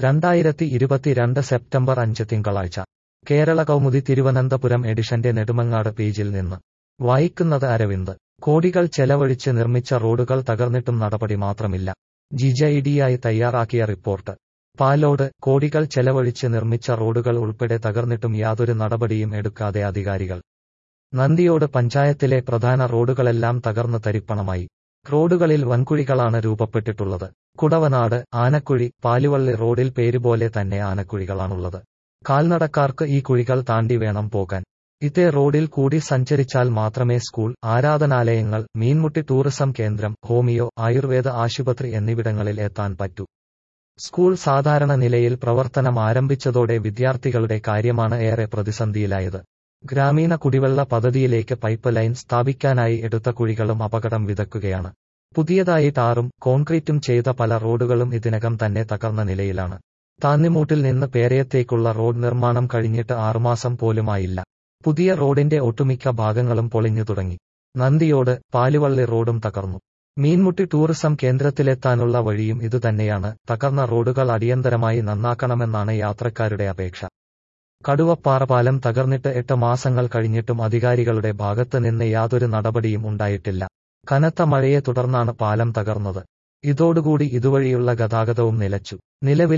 2022 September 5 തിങ്കളാഴ്ച കേരള കൗമുദി തിരുവനന്തപുരം എഡിഷന്റെ നെടുമങ്ങാട് പേജിൽ നിന്ന് വായിക്കുന്നത് അരവിന്ദ്. കോടികൾ ചെലവഴിച്ച് നിർമ്മിച്ച റോഡുകൾ തകർന്നിട്ടും നടപടി മാത്രമില്ല. ജിജഇഡിയായി തയ്യാറാക്കിയ റിപ്പോർട്ട്. പാലോട്. കോടികൾ ചെലവഴിച്ച് നിർമ്മിച്ച റോഡുകൾ ഉൾപ്പെടെ തകർന്നിട്ടും യാതൊരു നടപടിയും എടുക്കാതെ അധികാരികൾ. നന്ദിയോട് പഞ്ചായത്തിലെ പ്രധാന റോഡുകളെല്ലാം തകർന്ന് തരിപ്പണമായി. റോഡുകളിൽ വൻകുഴികളാണ് രൂപപ്പെട്ടിട്ടുള്ളത്. കുടവനാട്, ആനക്കുഴി, പാലുവള്ളി റോഡിൽ പേരുപോലെ തന്നെ ആനക്കുഴികളാണുള്ളത്. കാൽനടക്കാർക്ക് ഈ കുഴികൾ താണ്ടി വേണം പോകാൻ. ഇതേ റോഡിൽ കൂടി സഞ്ചരിച്ചാൽ മാത്രമേ സ്കൂൾ, ആരാധനാലയങ്ങൾ, മീൻമുട്ടി ടൂറിസം കേന്ദ്രം, ഹോമിയോ, ആയുർവേദ ആശുപത്രി എന്നിവിടങ്ങളിൽ എത്താൻ പറ്റൂ. സ്കൂൾ സാധാരണ നിലയിൽ പ്രവർത്തനം ആരംഭിച്ചതോടെ വിദ്യാർത്ഥികളുടെ കാര്യമാണ് ഏറെ പ്രതിസന്ധിയിലായത്. ഗ്രാമീണ കുടിവെള്ള പദ്ധതിയിലേക്ക് പൈപ്പ് ലൈൻ സ്ഥാപിക്കാനായി എടുത്ത കുഴികളും അപകടം വിതക്കുകയാണ്. പുതിയതായി ടാറും കോൺക്രീറ്റും ചെയ്ത പല റോഡുകളും ഇതിനകം തന്നെ തകർന്ന നിലയിലാണ്. താന്നിമൂട്ടിൽ നിന്ന് പേരയത്തേക്കുള്ള റോഡ് നിർമ്മാണം കഴിഞ്ഞിട്ട് 6 മാസം പോലുമായില്ല. പുതിയ റോഡിന്റെ ഒട്ടുമിക്ക ഭാഗങ്ങളും പൊളിഞ്ഞു തുടങ്ങി. നന്ദിയോട്, പാലുവള്ളി റോഡും തകർന്നു. മീൻമുട്ടി ടൂറിസം കേന്ദ്രത്തിലെത്താനുള്ള വഴിയും ഇതുതന്നെയാണ്. തകർന്ന റോഡുകൾ അടിയന്തരമായി നന്നാക്കണമെന്നാണ് യാത്രക്കാരുടെ അപേക്ഷ. കടുവപ്പാറ പാലം തകർന്നിട്ട് 8 മാസങ്ങൾ കഴിഞ്ഞിട്ടും അധികാരികളുടെ ഭാഗത്ത് നിന്ന് യാതൊരു നടപടിയും ഉണ്ടായിട്ടില്ല. കനത്ത മഴയെ തുടർന്നാണ് പാലം തകർന്നത്. ഇതോടുകൂടി ഇതുവഴിയുള്ള ഗതാഗതവും നിലച്ചു. നിലവിൽ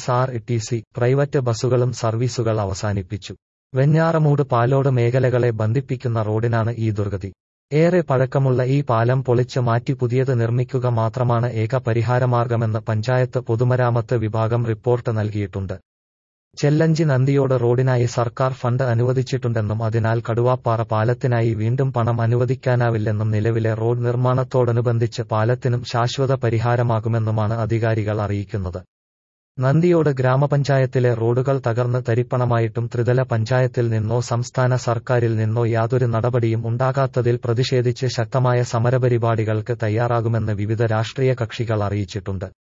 KSRTC പ്രൈവറ്റ് ബസുകളും സർവീസുകൾ അവസാനിപ്പിച്ചു. വെഞ്ഞാറമൂട് പാലോട് മേഖലകളെ ബന്ധിപ്പിക്കുന്ന റോഡിനാണ് ഈ ദുർഗതി. ഏറെ പഴക്കമുള്ള ഈ പാലം പൊളിച്ച് മാറ്റി പുതിയത് നിർമ്മിക്കുക മാത്രമാണ് ഏക പരിഹാരമാർഗമെന്ന് പഞ്ചായത്ത് പൊതുമരാമത്ത് വിഭാഗം റിപ്പോർട്ട് നൽകിയിട്ടുണ്ട്. ചെല്ലഞ്ചി നന്ദിയോട് റോഡിനായി സർക്കാർ ഫണ്ട് അനുവദിച്ചിട്ടുണ്ടെന്നും അതിനാൽ കടുവാപ്പാറ പാലത്തിനായി വീണ്ടും പണം അനുവദിക്കാനാവില്ലെന്നും നിലവിലെ റോഡ് നിർമ്മാണത്തോടനുബന്ധിച്ച് പാലത്തിനും ശാശ്വത പരിഹാരമാകുമെന്നുമാണ് അധികാരികൾ അറിയിക്കുന്നത്. നന്ദിയോട് ഗ്രാമപഞ്ചായത്തിലെ റോഡുകൾ തകർന്ന് തരിപ്പണമായിട്ടും ത്രിതല പഞ്ചായത്തിൽ നിന്നോ സംസ്ഥാന സർക്കാരിൽ നിന്നോ യാതൊരു നടപടിയും ഉണ്ടാകാത്തതിൽ പ്രതിഷേധിച്ച് ശക്തമായ സമരപരിപാടികൾക്ക് തയ്യാറാകുമെന്ന് വിവിധ രാഷ്ട്രീയ കക്ഷികൾ അറിയിച്ചിട്ടുണ്ട്.